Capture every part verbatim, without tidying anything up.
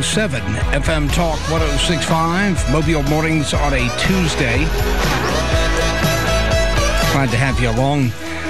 seven, F M Talk one oh six point five, Mobile Mornings on a Tuesday. Glad to have you along.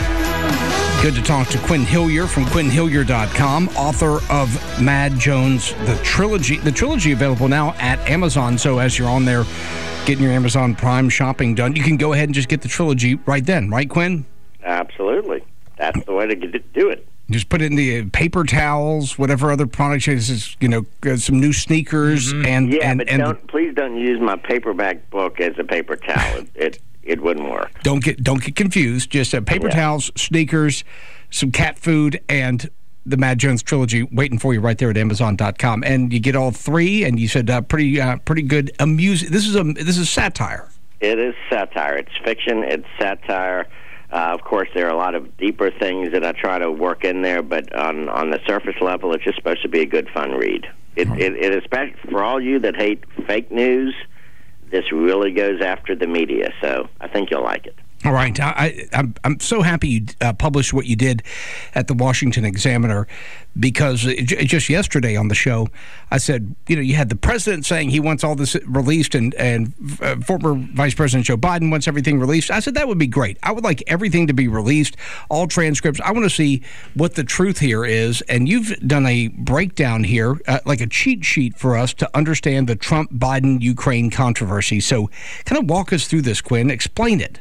Good to talk to Quinn Hillier from quinn hillier dot com, author of Mad Jones, the trilogy. The trilogy available now at Amazon, so as you're on there getting your Amazon Prime shopping done, you can go ahead and just get the trilogy right then, right, Quinn? Absolutely. That's the way to get it, do it. Just put it in the paper towels, whatever other products, is, you know, some new sneakers. Mm-hmm. and Yeah, and, but and don't, please don't use my paperback book as a paper towel. It, it it wouldn't work. Don't get don't get confused. Just uh, paper yeah. towels, sneakers, some cat food, and the Mad Jones trilogy waiting for you right there at amazon dot com. And you get all three, and you said uh, pretty uh, pretty good amusing. This is a this is satire. It is satire. It's fiction. It's satire. Uh, of course, there are a lot of deeper things that I try to work in there, but on, on the surface level, it's just supposed to be a good, fun read. It, it, it especially for all you that hate fake news, this really goes after the media, so I think you'll like it. All right. I, I'm, I'm so happy you uh, published what you did at the Washington Examiner, because j- just yesterday on the show, I said, you know, you had the president saying he wants all this released, and, and uh, former Vice President Joe Biden wants everything released. I said, that would be great. I would like everything to be released, all transcripts. I want to see what the truth here is. And you've done a breakdown here, uh, like a cheat sheet for us to understand the Trump-Biden-Ukraine controversy. So kind of walk us through this, Quinn. Explain it.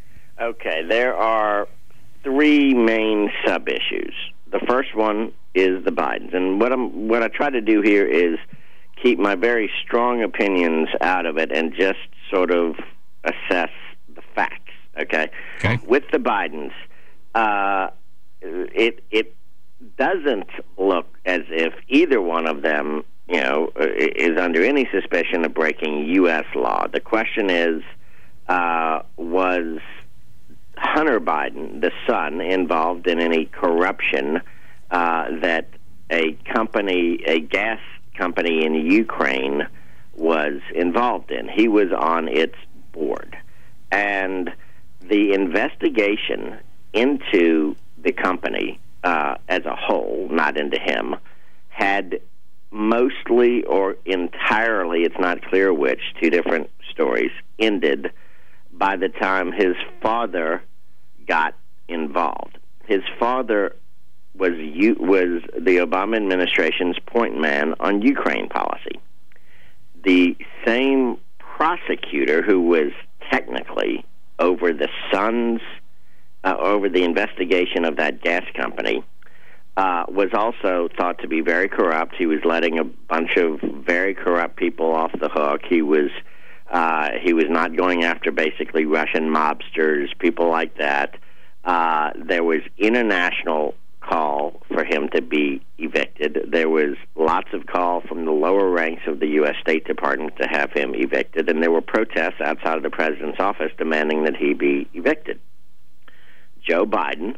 Okay, there are three main sub-issues. The first one is the Bidens, and what I'm what I try to do here is keep my very strong opinions out of it and just sort of assess the facts. Okay, okay. With the Bidens, uh, it it doesn't look as if either one of them, you know, is under any suspicion of breaking U S law. The question is, uh, was Hunter Biden, the son, involved in any corruption uh, that a company, a gas company in Ukraine, was involved in? He was on its board. And the investigation into the company uh, as a whole, not into him, had mostly or entirely, it's not clear which, two different stories, ended by the time his father got involved. His father was was the Obama administration's point man on Ukraine policy. The same prosecutor who was technically over the son's, uh, over the investigation of that gas company, uh, was also thought to be very corrupt. He was letting a bunch of very corrupt people off the hook. He was Uh, he was not going after basically Russian mobsters, people like that. Uh, there was international call for him to be evicted. There was lots of call from the lower ranks of the U S State Department to have him evicted, and there were protests outside of the president's office demanding that he be evicted. Joe Biden,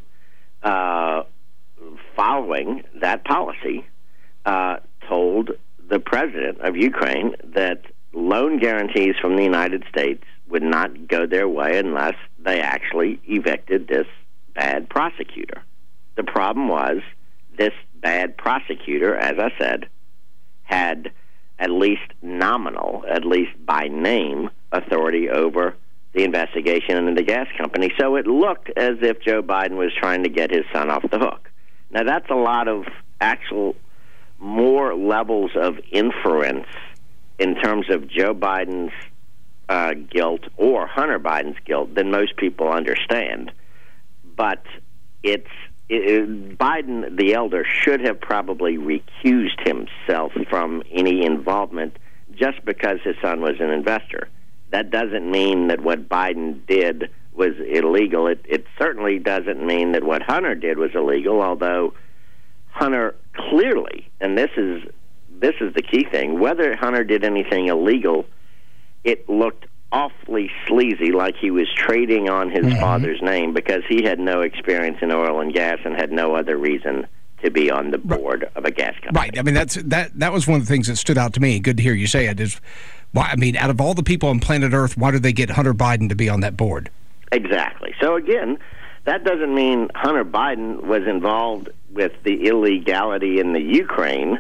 uh, following that policy, uh, told the president of Ukraine that loan guarantees from the United States would not go their way unless they actually evicted this bad prosecutor. The problem was this bad prosecutor, as I said, had at least nominal, at least by name, authority over the investigation into the gas company. So it looked as if Joe Biden was trying to get his son off the hook. Now, that's a lot of actual more levels of inference in terms of Joe Biden's uh, guilt or Hunter Biden's guilt than most people understand. But it's it, Biden, the elder, should have probably recused himself from any involvement just because his son was an investor. That doesn't mean that what Biden did was illegal. It, it certainly doesn't mean that what Hunter did was illegal, although Hunter clearly, and this is this is the key thing, whether Hunter did anything illegal, it looked awfully sleazy, like he was trading on his mm-hmm. father's name, because he had no experience in oil and gas and had no other reason to be on the board right. of a gas company. Right. I mean, that's that. That was one of the things that stood out to me. Good to hear you say it. Is why? I mean, out of all the people on planet Earth, why did they get Hunter Biden to be on that board? Exactly. So again, that doesn't mean Hunter Biden was involved with the illegality in the Ukraine,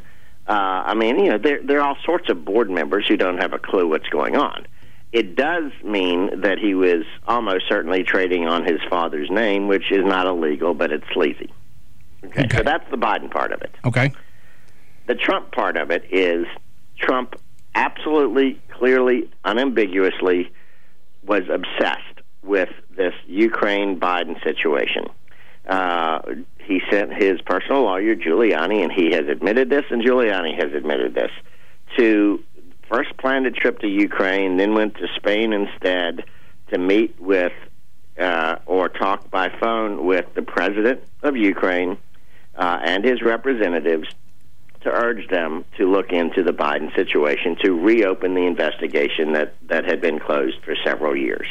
Uh, I mean, you know, there, there are all sorts of board members who don't have a clue what's going on. It does mean that he was almost certainly trading on his father's name, which is not illegal, but it's sleazy. Okay, okay. So that's the Biden part of it. Okay. The Trump part of it is Trump absolutely, clearly, unambiguously was obsessed with this Ukraine-Biden situation. Uh, he sent his personal lawyer, Giuliani, and he has admitted this, and Giuliani has admitted this, to first planned a trip to Ukraine, then went to Spain instead to meet with uh, or talk by phone with the president of Ukraine uh, and his representatives to urge them to look into the Biden situation, to reopen the investigation that, that had been closed for several years.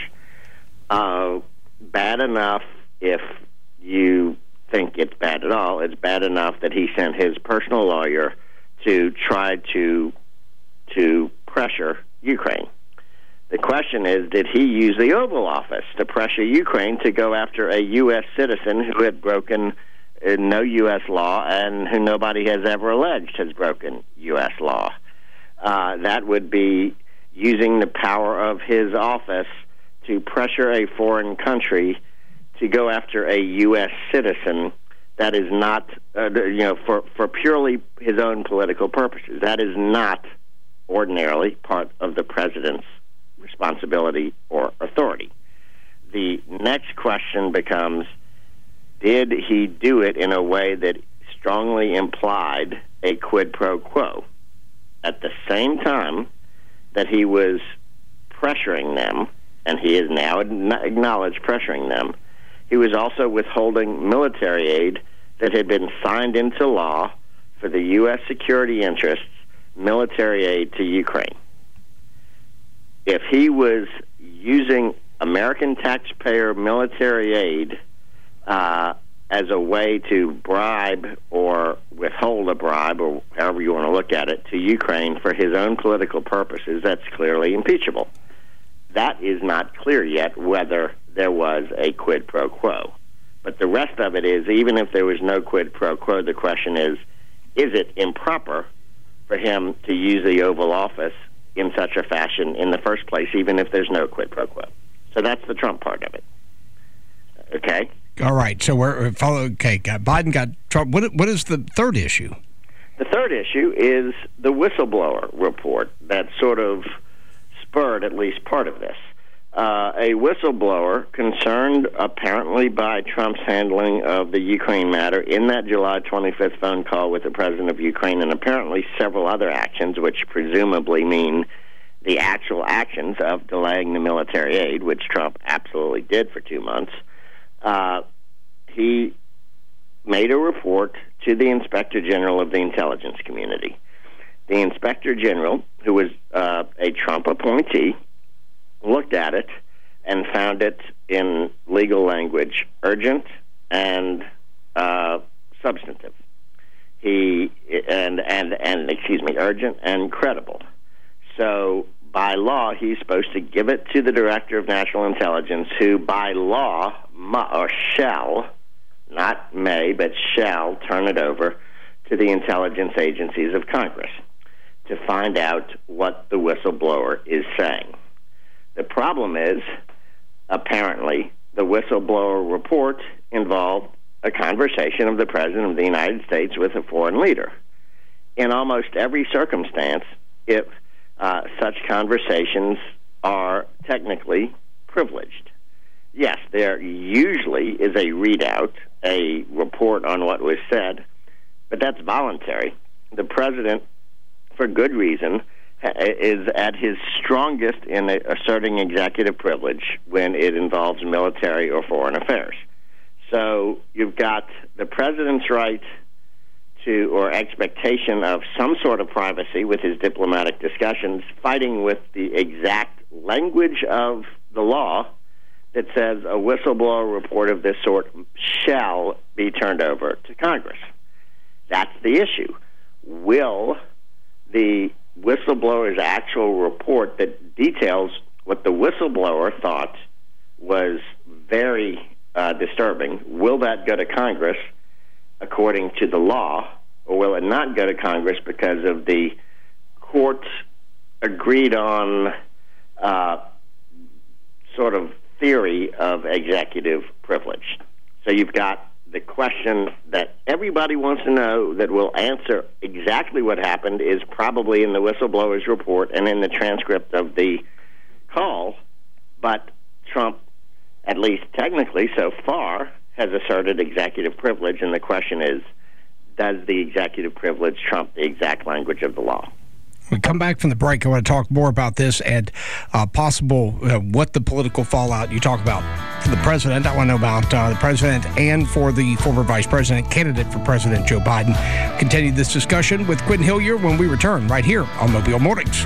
Uh, bad enough if you think it's bad at all. It's bad enough that he sent his personal lawyer to try to to pressure Ukraine. The question is, did he use the Oval Office to pressure Ukraine to go after a U S citizen who had broken uh, no U S law and who nobody has ever alleged has broken U S law? Uh, that would be using the power of his office to pressure a foreign country to go after a U S citizen that is not, uh, you know, for, for purely his own political purposes. That is not ordinarily part of the president's responsibility or authority. The next question becomes, did he do it in a way that strongly implied a quid pro quo? At the same time that he was pressuring them, and he is now acknowledged pressuring them, he was also withholding military aid that had been signed into law for the U S security interests, military aid to Ukraine. If he was using American taxpayer military aid uh, as a way to bribe or withhold a bribe, or however you want to look at it, to Ukraine for his own political purposes, that's clearly impeachable. That is not clear yet whether there was a quid pro quo. But the rest of it is, even if there was no quid pro quo, the question is, is it improper for him to use the Oval Office in such a fashion in the first place, even if there's no quid pro quo? So that's the Trump part of it. Okay? All right. So we're follow. Okay, got Biden, got Trump. What what is the third issue? The third issue is the whistleblower report that sort of spurred at least part of this. Uh, a whistleblower concerned apparently by Trump's handling of the Ukraine matter in that July twenty-fifth phone call with the president of Ukraine, and apparently several other actions, which presumably mean the actual actions of delaying the military aid, which Trump absolutely did for two months. Uh, he made a report to the Inspector General of the intelligence community. The Inspector General, who was uh, a Trump appointee, looked at it and found it in legal language urgent and uh, substantive. He and and and excuse me, urgent and credible. So by law, he's supposed to give it to the Director of National Intelligence, who by law mu- or shall, not may, but shall turn it over to the intelligence agencies of Congress to find out what the whistleblower is saying. The problem is, apparently, the whistleblower report involved a conversation of the President of the United States with a foreign leader. In almost every circumstance, if uh, such conversations are technically privileged. Yes, there usually is a readout, a report on what was said, but that's voluntary. The President, for good reason, is at his strongest in asserting executive privilege when it involves military or foreign affairs. So you've got the president's right to, or expectation of some sort of privacy with his diplomatic discussions, fighting with the exact language of the law that says a whistleblower report of this sort shall be turned over to Congress. That's the issue. Will the whistleblower's actual report that details what the whistleblower thought was very uh, disturbing, will that go to Congress according to the law, or will it not go to Congress because of the court's agreed on uh, sort of theory of executive privilege? So you've got the question that everybody wants to know that will answer exactly what happened is probably in the whistleblower's report and in the transcript of the call, but Trump, at least technically so far, has asserted executive privilege, and the question is, does the executive privilege trump the exact language of the law? We come back from the break. I want to talk more about this and uh, possible uh, what the political fallout you talk about for the president. I want to know about uh, the president and for the former vice president candidate for President Joe Biden. Continue this discussion with Quinn Hillier when we return right here on Mobile Mornings.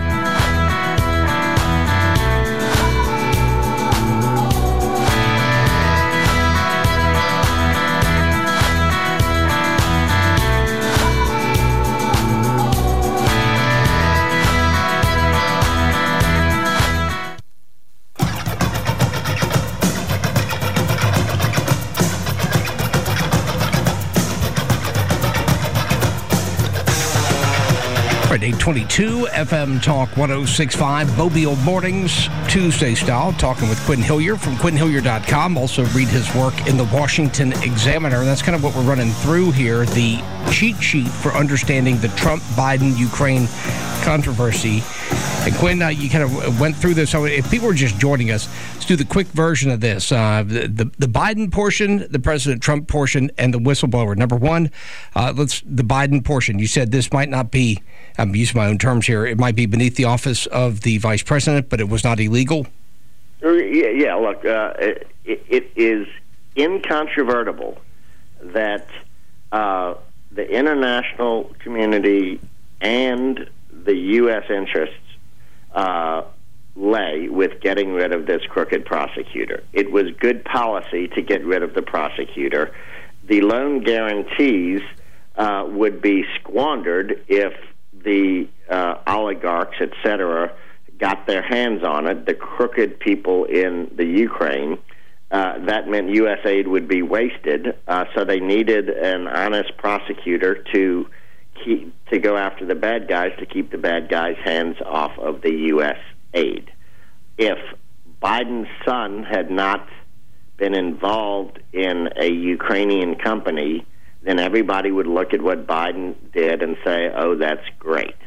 eight twenty-two F M Talk one oh six point five, Mobile Mornings, Tuesday style, talking with Quinn Hillier from Quinn Hillier dot com. Also read his work in the Washington Examiner. And that's kind of what we're running through here, the cheat sheet for understanding the Trump-Biden-Ukraine controversy. And Quinn, uh, you kind of went through this. So if people are just joining us, let's do the quick version of this. Uh, the, the the Biden portion, the President Trump portion, and the whistleblower. Number one, uh, let's the Biden portion. You said this might not be, I'm using my own terms here, it might be beneath the office of the vice president, but it was not illegal? Yeah, yeah look, uh, it, it is incontrovertible that uh, the international community and the U S interests uh, lay with getting rid of this crooked prosecutor. It was good policy to get rid of the prosecutor. The loan guarantees uh, would be squandered if the uh, oligarchs, et cetera, got their hands on it, the crooked people in the Ukraine. Uh, that meant U S aid would be wasted, uh, so they needed an honest prosecutor to keep, to go after the bad guys, to keep the bad guys' hands off of the U S aid. If Biden's son had not been involved in a Ukrainian company, then everybody would look at what Biden did and say, oh, that's great.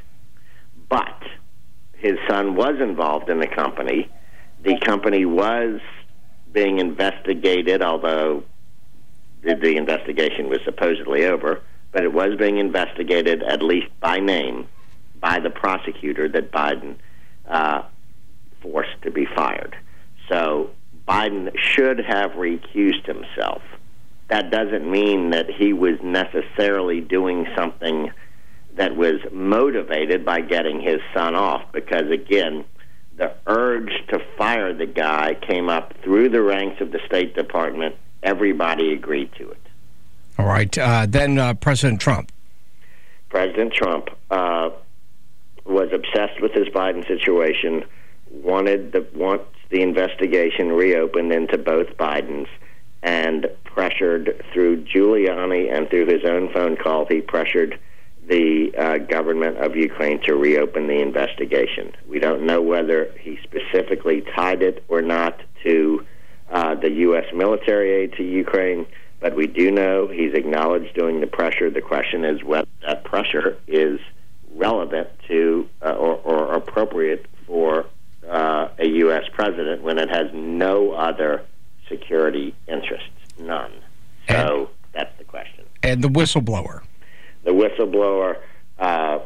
But his son was involved in the company. The company was being investigated, although the, the investigation was supposedly over, but it was being investigated, at least by name, by the prosecutor that Biden uh, forced to be fired. So Biden should have recused himself. That doesn't mean that he was necessarily doing something that was motivated by getting his son off, because, again, the urge to fire the guy came up through the ranks of the State Department. Everybody agreed to it. All right. Uh, then uh, President Trump. President Trump uh, was obsessed with this Biden situation, wanted the, wants the investigation reopened into both Bidens, and pressured through Giuliani and through his own phone call, he pressured the uh, government of Ukraine to reopen the investigation. We don't know whether he specifically tied it or not to uh, the U S military aid to Ukraine, but we do know he's acknowledged doing the pressure. The question is whether that pressure is relevant to uh, or, or appropriate for uh, a U S president when it has no other security interests, none. So and, that's the question. And the whistleblower. The whistleblower uh,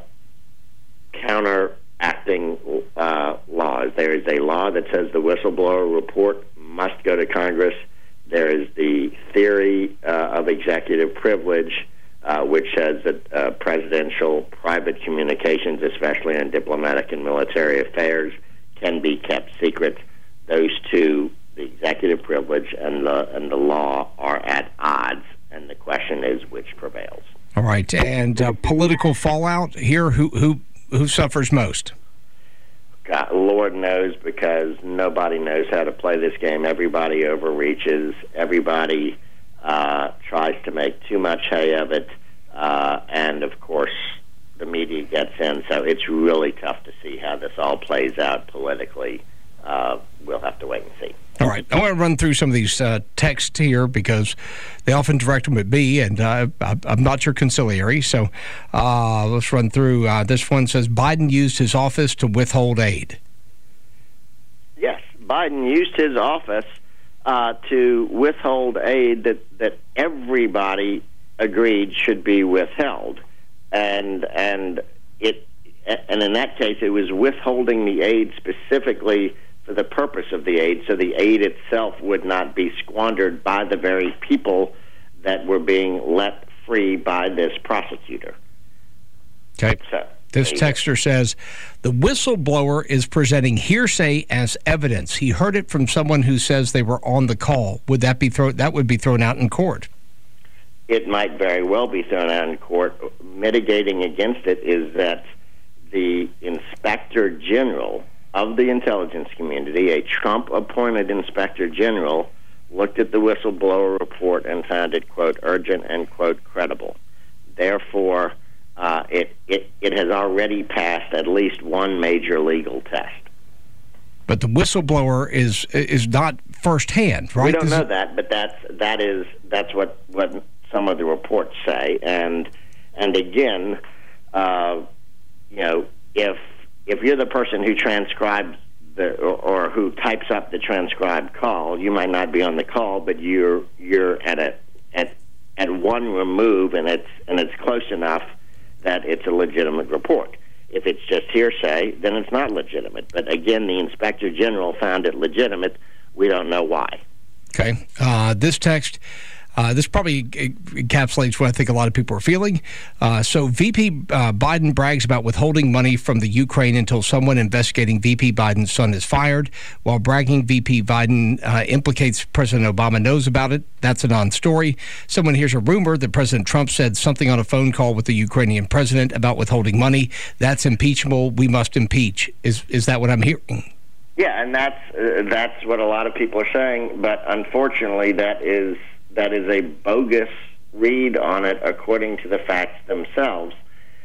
counteracting uh, laws. There is a law that says the whistleblower report must go to Congress. There is the theory uh, of executive privilege, uh, which says that uh, presidential private communications, especially on diplomatic and military affairs, can be kept secret. Those two, the executive privilege and the and the law, are at odds, and the question is which prevails. All right, and uh, political fallout here, who who who suffers most? God, Lord knows, because nobody knows how to play this game. Everybody overreaches. Everybody uh, tries to make too much hay of it. uh, and of course the media gets in. So it's really tough to see how this all plays out politically. Uh, we'll have to wait and see. All right. I want to run through some of these uh, texts here because they often direct them at me, and uh, I'm not your conciliary. So uh, let's run through. Uh, this one says Biden used his office to withhold aid. Yes, Biden used his office uh, to withhold aid that, that everybody agreed should be withheld. And and it and in that case, it was withholding the aid specifically for the purpose of the aid, so the aid itself would not be squandered by the very people that were being let free by this prosecutor. Okay. So, this texter says, the whistleblower is presenting hearsay as evidence. He heard it from someone who says they were on the call. Would that be thrown? That would be thrown out in court. It might very well be thrown out in court. Mitigating against it is that the Inspector General of the intelligence community, a Trump-appointed Inspector General, looked at the whistleblower report and found it, quote, urgent and, quote, credible. Therefore, uh, it, it, it has already passed at least one major legal test. But the whistleblower is is not firsthand, right? We don't this know is... that, but that's that is that's what, what some of the reports say. And and again, uh, you know, if if you're the person who transcribes the or, or who types up the transcribed call, you might not be on the call, but you're you're at a at at one remove, and it's and it's close enough that it's a legitimate report. If it's just hearsay, then it's not legitimate. But again, the Inspector General found it legitimate. We don't know why. Okay. Uh, this text, uh, this probably encapsulates what I think a lot of people are feeling. Uh, so V P uh, Biden brags about withholding money from the Ukraine until someone investigating V P Biden's son is fired. While bragging, V P Biden uh, implicates President Obama knows about it. That's a non-story. Someone hears a rumor that President Trump said something on a phone call with the Ukrainian president about withholding money. That's impeachable. We must impeach. Is is that what I'm hearing? Yeah, and that's uh, that's what a lot of people are saying. But unfortunately, that is that is a bogus read on it according to the facts themselves.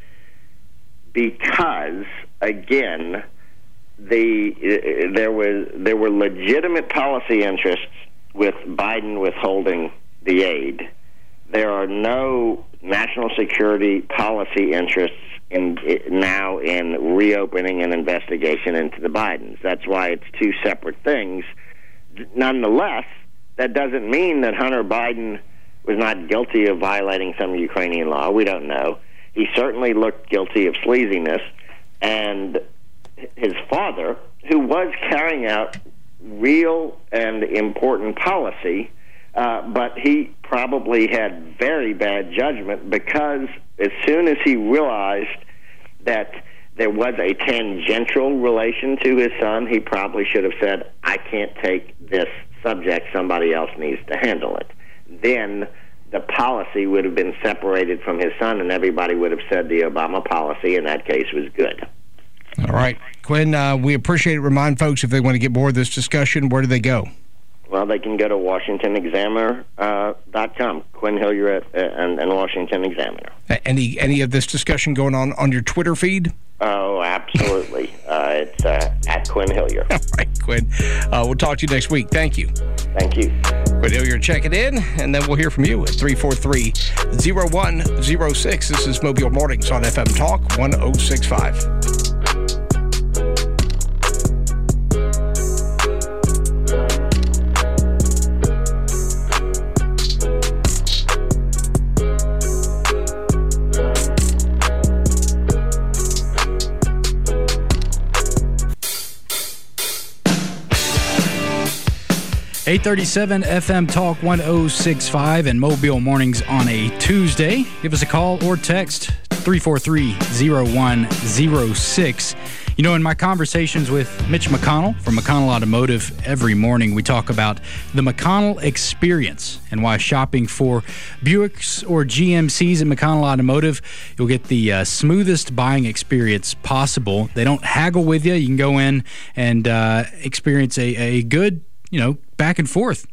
Because again, the uh, there was there were legitimate policy interests with Biden withholding the aid. There are no national security policy interests in now in reopening an investigation into the Bidens. That's why it's two separate things. Nonetheless, that doesn't mean that Hunter Biden was not guilty of violating some Ukrainian law. We don't know. He certainly looked guilty of sleaziness, and his father, who was carrying out real and important policy, uh, but he probably had very bad judgment, because as soon as he realized that there was a tangential relation to his son, he probably should have said, I can't take this subject, somebody else needs to handle it. Then the policy would have been separated from his son, and everybody would have said the Obama policy in that case was good. All right. Quinn, uh, we appreciate it. Remind folks, if they want to get more of this discussion, where do they go? Well, they can go to Washington Examiner dot com, uh, Quinn Hillier at, uh, and, and Washington Examiner. Any any of this discussion going on on your Twitter feed? Oh, absolutely. uh, it's uh, at Quinn Hillier. All right, Quinn. Uh, we'll talk to you next week. Thank you. Thank you. Quinn Hillier, check it in, and then we'll hear from you at three four three, zero one zero six. This is Mobile Mornings on F M Talk one oh six point five. eight thirty-seven F M Talk one oh six point five and Mobile Mornings on a Tuesday. Give us a call or text three four three, zero one zero six. You know, in my conversations with Mitch McConnell from McConnell Automotive every morning, we talk about the McConnell experience and why shopping for Buicks or G M Cs at McConnell Automotive, you'll get the uh, smoothest buying experience possible. They don't haggle with you. You can go in and uh, experience a, a good, you know, back and forth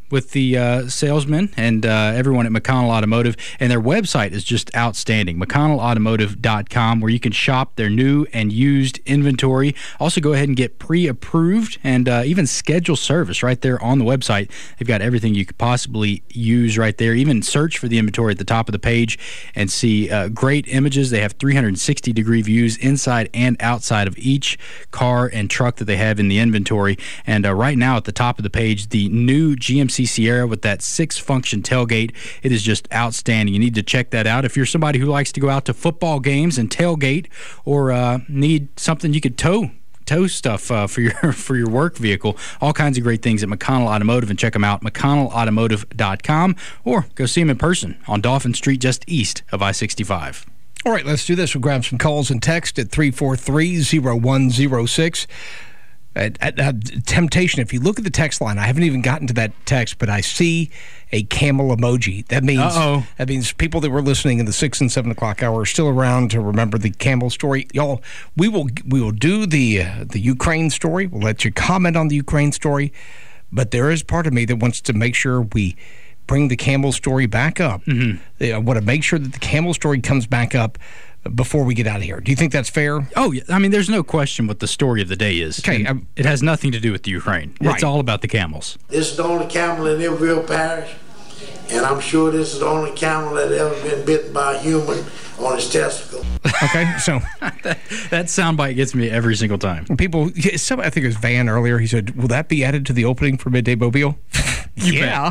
with the uh, salesmen and uh, everyone at McConnell Automotive, and their website is just outstanding, mcconnell automotive dot com, where you can shop their new and used inventory. Also, go ahead and get pre-approved and uh, even schedule service right there on the website. They've got everything you could possibly use right there. Even search for the inventory at the top of the page and see uh, great images. They have three hundred sixty degree views inside and outside of each car and truck that they have in the inventory. And uh, right now at the top of the page, the new G M C Sierra with that six-function tailgate. It is just outstanding. You need to check that out. If you're somebody who likes to go out to football games and tailgate, or uh, need something you could tow tow stuff uh, for your for your work vehicle, all kinds of great things at McConnell Automotive, and check them out, mcconnell automotive dot com, or go see them in person on Dauphin Street just east of I sixty-five. All right, let's do this. We'll grab some calls and text at three four three, zero one zero six. At, at, at temptation, if you look at the text line, I haven't even gotten to that text, but I see a camel emoji. That means Uh-oh. that means people that were listening in the six and seven o'clock hour are still around to remember the camel story. Y'all, we will we will do the uh, the Ukraine story. We'll let you comment on the Ukraine story, but there is part of me that wants to make sure we bring the camel story back up. Mm-hmm. I want to make sure that the camel story comes back up before we get out of here. Do you think that's fair? Oh, yeah. I mean, there's no question what the story of the day is. Okay, um, it has nothing to do with the Ukraine. Right. It's all about the camels. This is the only camel in Illville Parish, and I'm sure this is the only camel that ever been bitten by a human on his testicle. Okay, so that, that soundbite gets me every single time. people, some, I think it was Van earlier, he said, will that be added to the opening for Midday Mobile? Yeah.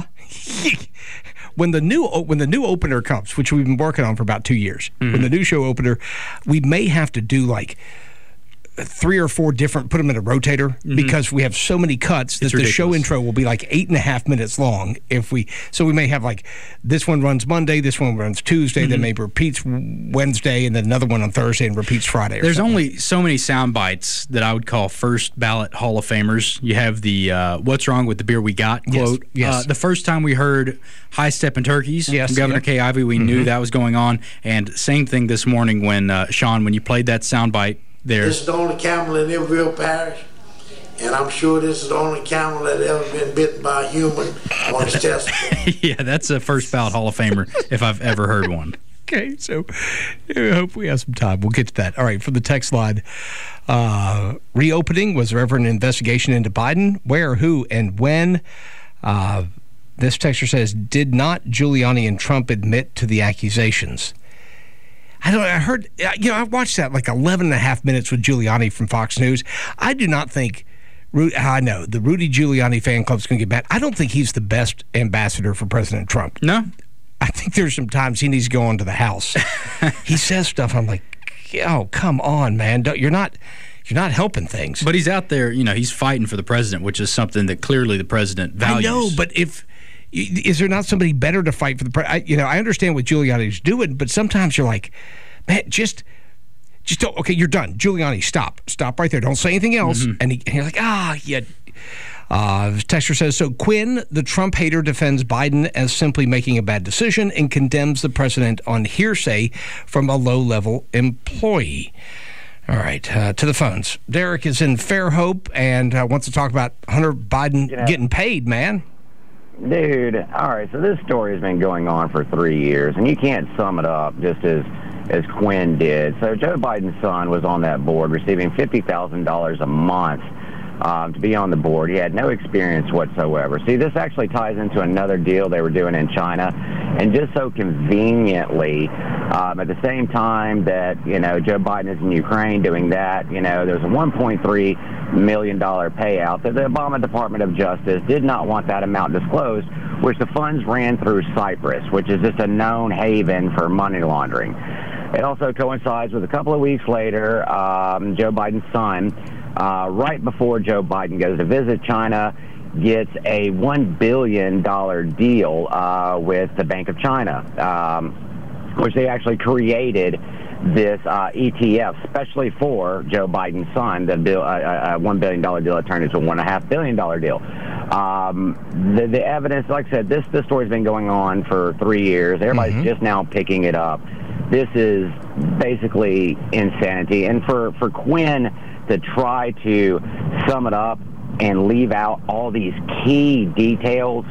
When the new when the new opener comes, which we've been working on for about two years, mm-hmm. when the new show opener, we may have to do like three or four different, put them in a rotator, mm-hmm. because we have so many cuts that the show intro will be like eight and a half minutes long. If we, so we may have like this one runs Monday, this one runs Tuesday, mm-hmm. then maybe repeats Wednesday, and then another one on Thursday and repeats Friday. Or There's something. only so many sound bites that I would call first ballot Hall of Famers. You have the uh, "What's wrong with the beer we got" quote. Yes. yes. Uh, the first time we heard "High Steppin' Turkeys" yes, from Governor yep. Kay Ivey, we mm-hmm. knew that was going on. And same thing this morning when uh, Sean, when you played that sound bite. There. This is the only camel in Illville Parish, and I'm sure this is the only camel that ever been bitten by a human on his testicle. Yeah, that's a first ballot Hall of Famer if I've ever heard one. Okay, so I hope we have some time. We'll get to that. All right, from the text line, uh, reopening, was there ever an investigation into Biden? Where, who, and when? Uh, this texter says, did not Giuliani and Trump admit to the accusations? I don't. I heard. You know, I watched that like eleven and a half minutes with Giuliani from Fox News. I do not think. I know the Rudy Giuliani fan club's going to get mad. I don't think he's the best ambassador for President Trump. No, I think there's some times he needs to go onto the House. He says stuff. I'm like, oh, come on, man. Don't, you're not. You're not helping things. But he's out there. You know, he's fighting for the president, which is something that clearly the president values. I know, but if. Is there not somebody better to fight for the president? You know, I understand what Giuliani's doing, but sometimes you're like, man, just, just don't. Okay, you're done. Giuliani, stop, stop right there. Don't say anything else. Mm-hmm. And, he, and you're like, ah, yeah. Uh, Texter says, so Quinn, the Trump hater, defends Biden as simply making a bad decision and condemns the president on hearsay from a low-level employee. All right, uh, to the phones. Derek is in Fairhope and uh, wants to talk about Hunter Biden you know, getting paid, man. Dude, all right, so this story has been going on for three years, and you can't sum it up just as as Quinn did. So Joe Biden's son was on that board, receiving fifty thousand dollars a month um, to be on the board. He had no experience whatsoever. See, this actually ties into another deal they were doing in China, and just so conveniently, um, at the same time that, you know, Joe Biden is in Ukraine doing that, you know, there's a one point three million dollars payout that the Obama Department of Justice did not want that amount disclosed, which the funds ran through Cyprus, which is just a known haven for money laundering. It also coincides with a couple of weeks later, um, Joe Biden's son, uh, right before Joe Biden goes to visit China, gets a one billion dollars deal uh, with the Bank of China, um, which they actually created this uh, E T F, especially for Joe Biden's son. The bill, uh, a one billion dollars deal that turned into a one point five billion dollars deal. Um, the, the evidence, like I said, this, this story's been going on for three years. Everybody's mm-hmm. just now picking it up. This is basically insanity. And for, for Quinn to try to sum it up and leave out all these key details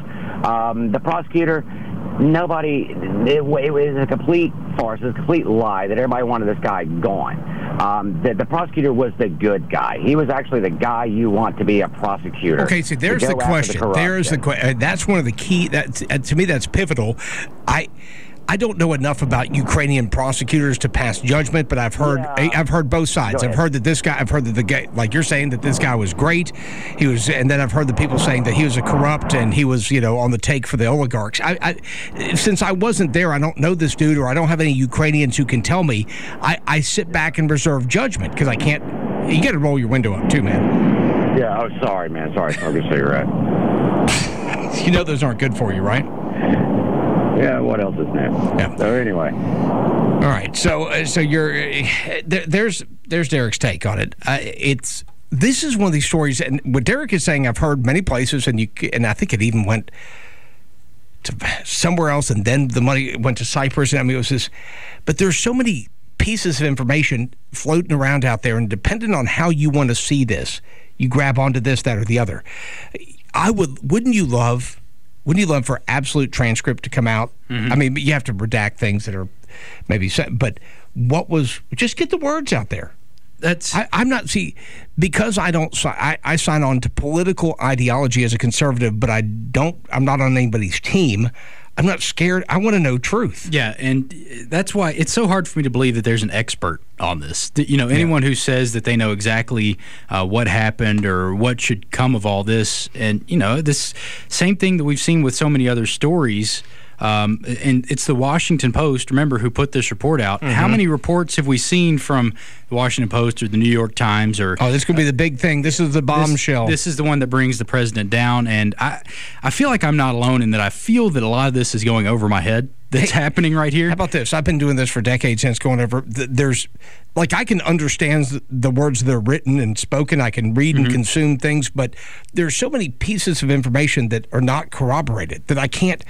Um, the prosecutor, nobody, it, it was a complete farce, it was a complete lie that everybody wanted this guy gone. Um, the, the prosecutor was the good guy. He was actually the guy you want to be a prosecutor. Okay, so there's the question. The there's the question. That's one of the key. That uh, to me, that's pivotal. I. I don't know enough about Ukrainian prosecutors to pass judgment, but I've heard yeah. I've heard both sides. I've heard that this guy, I've heard that the guy, like you're saying, that this guy was great. He was, and then I've heard the people saying that he was a corrupt and he was, you know, on the take for the oligarchs. I, I, since I wasn't there, I don't know this dude, or I don't have any Ukrainians who can tell me. I, I sit back and reserve judgment because I can't. You got to roll your window up too, man. Yeah. Oh, sorry, man. Sorry, smoke a cigarette. You know those aren't good for you, right? Yeah, what else is new? Yeah. So anyway. All right. So uh, so you're uh, there, there's there's Derek's take on it. Uh, it's this is one of these stories, and what Derek is saying, I've heard many places, and you and I think it even went to somewhere else, and then the money went to Cyprus. And I mean, it was this, but there's so many pieces of information floating around out there, and depending on how you want to see this, you grab onto this, that, or the other. I would, wouldn't you love? Wouldn't you love for absolute transcript to come out? Mm-hmm. I mean, you have to redact things that are maybe said, but what was, just get the words out there. That's I, I'm not, see, because I don't, I, I sign on to political ideology as a conservative, but I don't, I'm not on anybody's team. I'm not scared. I want to know truth. Yeah, and that's why it's so hard for me to believe that there's an expert on this. You know, anyone yeah. who says that they know exactly uh, what happened or what should come of all this, and, you know, this same thing that we've seen with so many other stories. Um, and it's the Washington Post, remember, who put this report out. Mm-hmm. How many reports have we seen from the Washington Post or the New York Times? Or oh, this could be the big thing. This is the bombshell. This, this is the one that brings the president down. And I, I feel like I'm not alone in that I feel that a lot of this is going over my head that's hey, happening right here. How about this? I've been doing this for decades, and it's going over. There's, like, I can understand the words that are written and spoken. I can read mm-hmm. and consume things, but there's so many pieces of information that are not corroborated that I can't.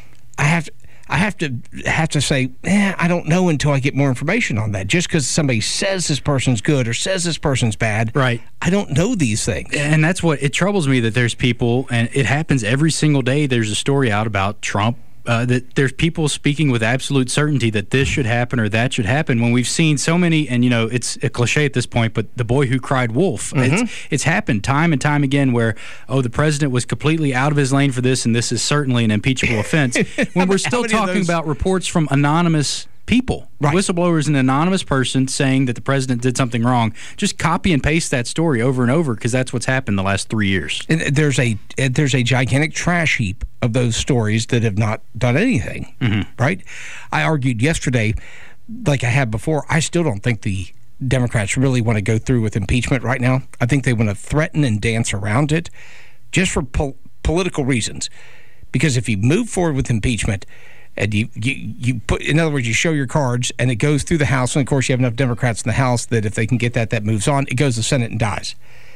I have to, I have to have to say, eh, I don't know until I get more information on that. Just because somebody says this person's good or says this person's bad, right? I don't know these things. And that's what, it troubles me that there's people, and it happens every single day, there's a story out about Trump, uh, that there's people speaking with absolute certainty that this should happen or that should happen, when we've seen so many, and, you know, it's a cliche at this point, but the boy who cried wolf. Mm-hmm. It's, it's happened time and time again where, oh, the president was completely out of his lane for this, and this is certainly an impeachable offense, when we're still talking about reports from anonymous people. Right. Whistleblower is an anonymous person saying that the president did something wrong. Just copy and paste that story over and over, because that's what's happened the last three years. And there's a there's a gigantic trash heap of those stories that have not done anything, mm-hmm. right? I argued yesterday, like I have before, I still don't think the Democrats really want to go through with impeachment right now. I think they want to threaten and dance around it just for po- political reasons. Because if you move forward with impeachment, and you, you, you put, in other words, you show your cards, and it goes through the House, and of course you have enough Democrats in the House that if they can get that, that moves on. It goes to the Senate and dies.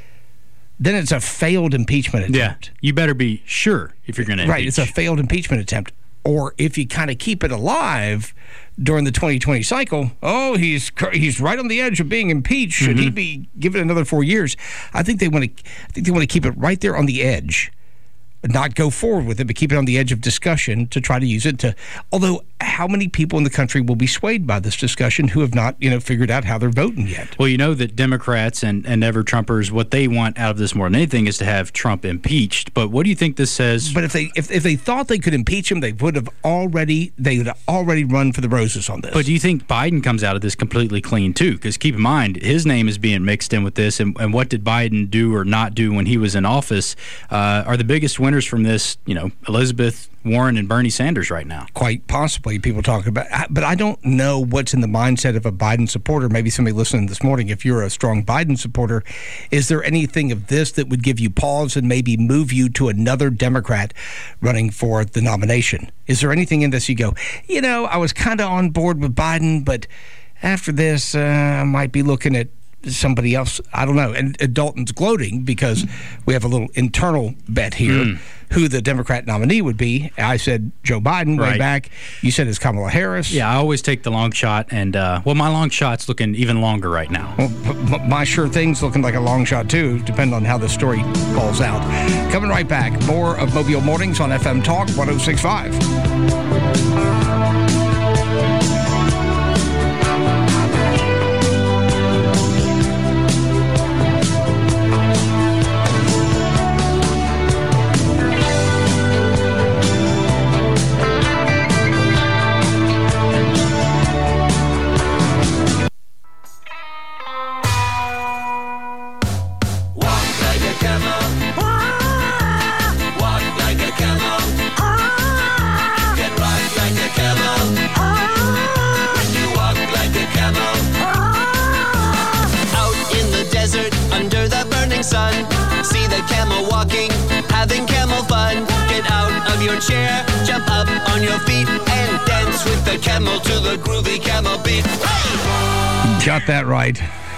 Then it's a failed impeachment attempt. Yeah, you better be sure if you're going to Right, impeach. It's a failed impeachment attempt. Or if you kind of keep it alive during the twenty twenty cycle, oh, he's he's right on the edge of being impeached. Should mm-hmm. he be given another four years? I think they want to. I think they want to keep it right there on the edge. Not go forward with it, but keep it on the edge of discussion to try to use it to. Although, how many people in the country will be swayed by this discussion who have not, you know, figured out how they're voting yet? Well, you know that Democrats and, and ever-Trumpers, what they want out of this more than anything is to have Trump impeached. But what do you think this says? But if they if, if they thought they could impeach him, they would have already they would have already run for the roses on this. But do you think Biden comes out of this completely clean too? Because keep in mind, his name is being mixed in with this, and, and what did Biden do or not do when he was in office? Uh, are the biggest winners from this, you know, Elizabeth Warren and Bernie Sanders right now? Quite possibly, people talking about, but I don't know what's in the mindset of a Biden supporter. Maybe somebody listening this morning, if you're a strong Biden supporter, is there anything of this that would give you pause and maybe move you to another Democrat running for the nomination? Is there anything in this you go, you know, I was kind of on board with Biden, but after this, uh, I might be looking at somebody else? I don't know. And uh, Dalton's gloating because we have a little internal bet here. Mm. who the Democrat nominee would be. I said Joe Biden way Right. back. You said it's Kamala Harris. Yeah, I always take the long shot, and uh, well, my long shot's looking even longer right now. Well, p- p- my sure thing's looking like a long shot, too, depending on how the story falls out. Coming right back, more of Mobile Mornings on F M Talk one oh six point five. Sun. See the camel walking, having camel fun. Get out of your chair, jump up on your feet, and dance with the camel to the groovy camel beat. Hey! Got that right.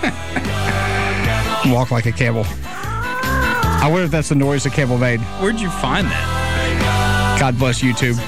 Walk like a camel. I wonder if that's the noise a camel made. Where'd you find that? God bless YouTube.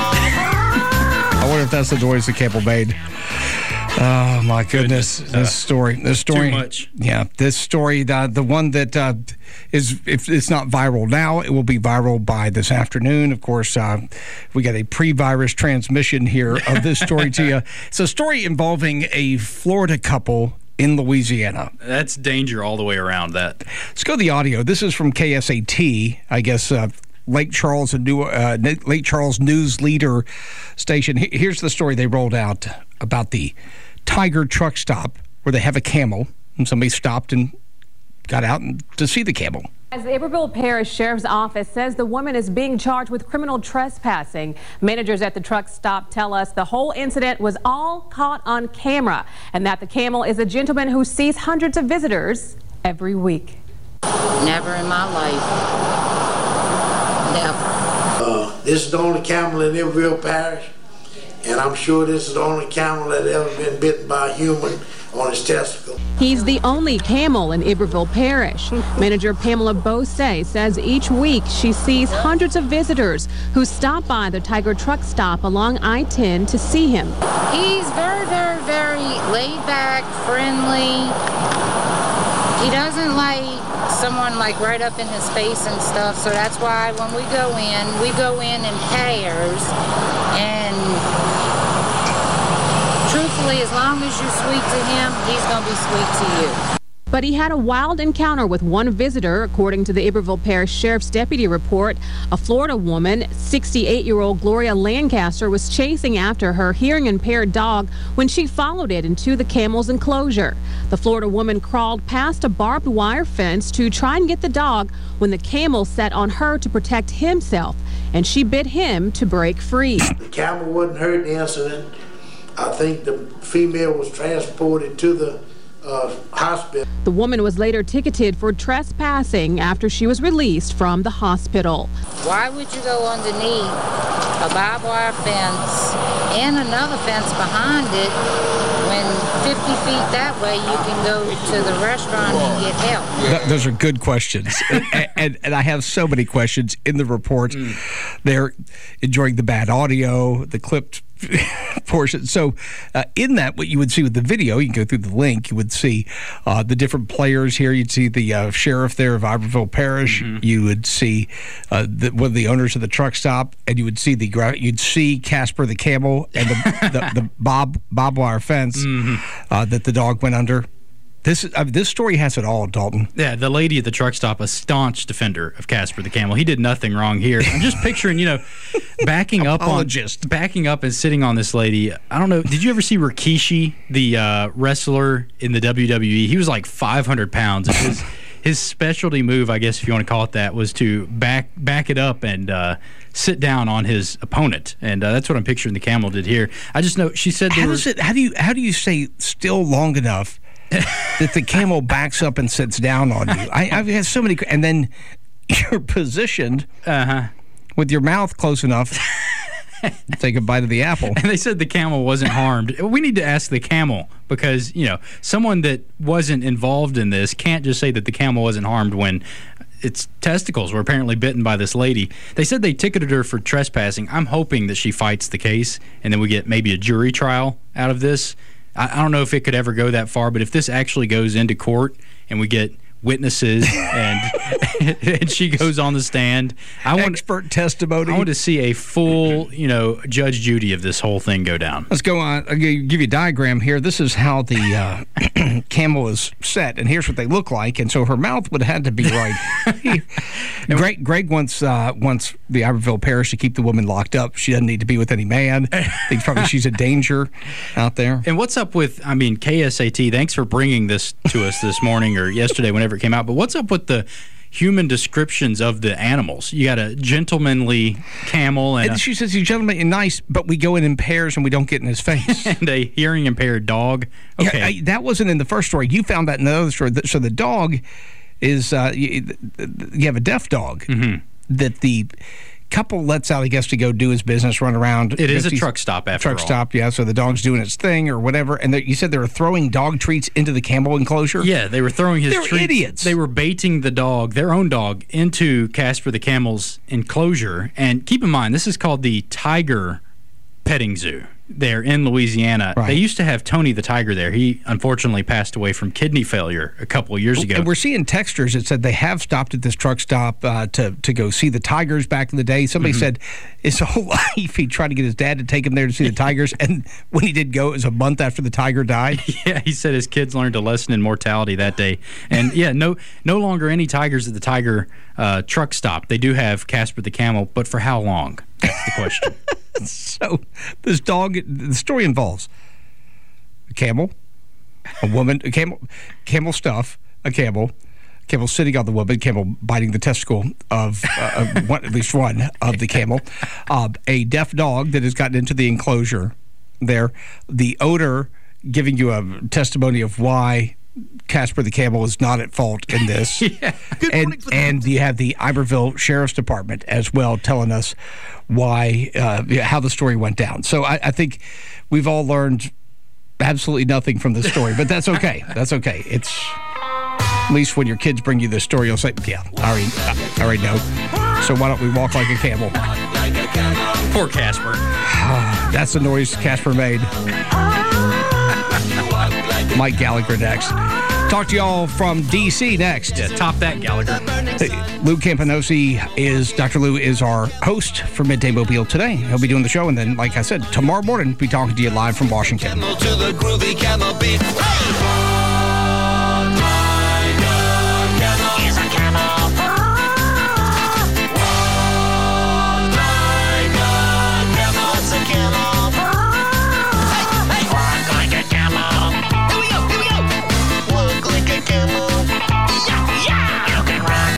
I wonder if that's the noise the camel made. Oh my goodness! Goodness. This story, this story, Too much. Yeah, this story, the the one that uh, is, if it's not viral now, it will be viral by this afternoon. Of course, uh, we got a pre-virus transmission here of this story to you. It's a story involving a Florida couple in Louisiana. That's danger all the way around. That. Let's go to the audio. This is from K S A T, I guess. Uh, Lake Charles, a new uh, Lake Charles News Leader station. Here's the story they rolled out about the Tiger truck stop where they have a camel, and somebody stopped and got out and, to see the camel. As the Iberville Parish Sheriff's Office says the woman is being charged with criminal trespassing. Managers at the truck stop tell us the whole incident was all caught on camera and that the camel is a gentleman who sees hundreds of visitors every week. Never in my life. Never. Uh, this is the only camel in Iberville Parish, and I'm sure this is the only camel that ever been bitten by a human on his testicle. He's the only camel in Iberville Parish. Manager Pamela Bose says each week she sees hundreds of visitors who stop by the Tiger truck stop along I ten to see him. He's very, very, very laid back, friendly. He doesn't like someone like right up in his face and stuff, so that's why when we go in, we go in in pairs, and truthfully, as long as you're sweet to him, he's going to be sweet to you. But he had a wild encounter with one visitor, according to the Iberville Parish Sheriff's Deputy report. A Florida woman, sixty-eight-year-old Gloria Lancaster, was chasing after her hearing-impaired dog when she followed it into the camel's enclosure. The Florida woman crawled past a barbed wire fence to try and get the dog when the camel set on her to protect himself, and she bit him to break free. The camel wasn't hurt in the incident. I think the female was transported to the uh, hospital. The woman was later ticketed for trespassing after she was released from the hospital. Why would you go underneath a barbed wire fence and another fence behind it when fifty feet that way you can go to the restaurant and get help? Th- those are good questions. and, and, and I have so many questions in the report. Mm. They're enjoying the bad audio, the clipped portion. So uh, in that, what you would see with the video, you can go through the link, you would see uh, the different players here. You'd see the uh, sheriff there of Iberville Parish. Mm-hmm. You would see uh, the, one of the owners of the truck stop, and you would see the you'd see Casper the camel and the, the, the bob bob wire fence mm-hmm. uh, that the dog went under. This uh, this story has it all, Dalton. Yeah, the lady at the truck stop, a staunch defender of Casper the camel. He did nothing wrong here. I'm just picturing, you know, backing up on backing up and sitting on this lady. I don't know. Did you ever see Rikishi, the uh, wrestler in the W W E? He was like five hundred pounds. His his specialty move, I guess if you want to call it that, was to back back it up and uh, sit down on his opponent, and uh, that's what I'm picturing the camel did here. I just know she said. How there does were, it? How do you how do you say still long enough that the camel backs up and sits down on you? I, I've had so many, and then you're positioned uh-huh. with your mouth close enough to take a bite of the apple. And they said the camel wasn't harmed. We need to ask the camel because, you know, someone that wasn't involved in this can't just say that the camel wasn't harmed when its testicles were apparently bitten by this lady. They said they ticketed her for trespassing. I'm hoping that she fights the case, and then we get maybe a jury trial out of this. I, I don't know if it could ever go that far, but if this actually goes into court and we get witnesses and and she goes on the stand, I want expert testimony. I want to see a full, you know, Judge Judy of this whole thing go down. Let's go on. I'll give you a diagram here. This is how the uh, camel is set, and here's what they look like. And so her mouth would have had to be right. Greg, Greg wants uh, wants the Iberville Parish to keep the woman locked up. She doesn't need to be with any man. Thinks probably she's a danger out there. And what's up with, I mean, K S A T, thanks for bringing this to us this morning or yesterday, whenever it came out. But what's up with the human descriptions of the animals? You got a gentlemanly camel, and, and a, she says he's gentlemanly and nice, but we go in in pairs and we don't get in his face. and a hearing impaired dog. Okay, yeah, I, that wasn't in the first story. You found that in another story. So the dog is uh, you, you have a deaf dog mm-hmm. that the couple lets out, I guess, to go do his business, run around. It is a truck stop after truck all. stop, yeah. So the dog's doing its thing or whatever. And you said they were throwing dog treats into the camel enclosure? Yeah, they were throwing his They're treats. idiots. They were baiting the dog, their own dog, into Casper the Camel's enclosure. And keep in mind, this is called the Tiger Petting Zoo there in Louisiana. Right. They used to have Tony the Tiger there. He unfortunately passed away from kidney failure a couple of years ago. And we're seeing texters that said they have stopped at this truck stop uh, to, to go see the tigers back in the day. Somebody Mm-hmm. said his whole life he tried to get his dad to take him there to see the tigers, and when he did go, it was a month after the tiger died. Yeah, he said his kids learned a lesson in mortality that day. And yeah, no no longer any tigers at the Tiger uh, truck stop. They do have Casper the Camel, but for how long? That's the question. So this dog, the story involves a camel, a woman, a camel, camel stuff, a camel, camel sitting on the woman, camel biting the testicle of uh, one, at least one of the camel, uh, a deaf dog that has gotten into the enclosure there, the owner giving you a testimony of why Casper the Camel is not at fault in this. Yeah. And, and you have the Iberville Sheriff's Department as well telling us why, uh, how the story went down. So I, I think we've all learned absolutely nothing from this story, but that's okay. That's okay. It's at least when your kids bring you this story, you'll say, yeah, I already, I already know. So why don't we walk like a camel? Poor Casper. That's the noise Casper made. Mike Gallagher next. Talk to y'all from D C next. Yeah, top that, Gallagher. Hey, Lou Campanosi is, Doctor Lou is our host for Midday Mobile today. He'll be doing the show, and then, like I said, tomorrow morning, we'll be talking to you live from Washington. Camel to the groovy camel beat. Hey!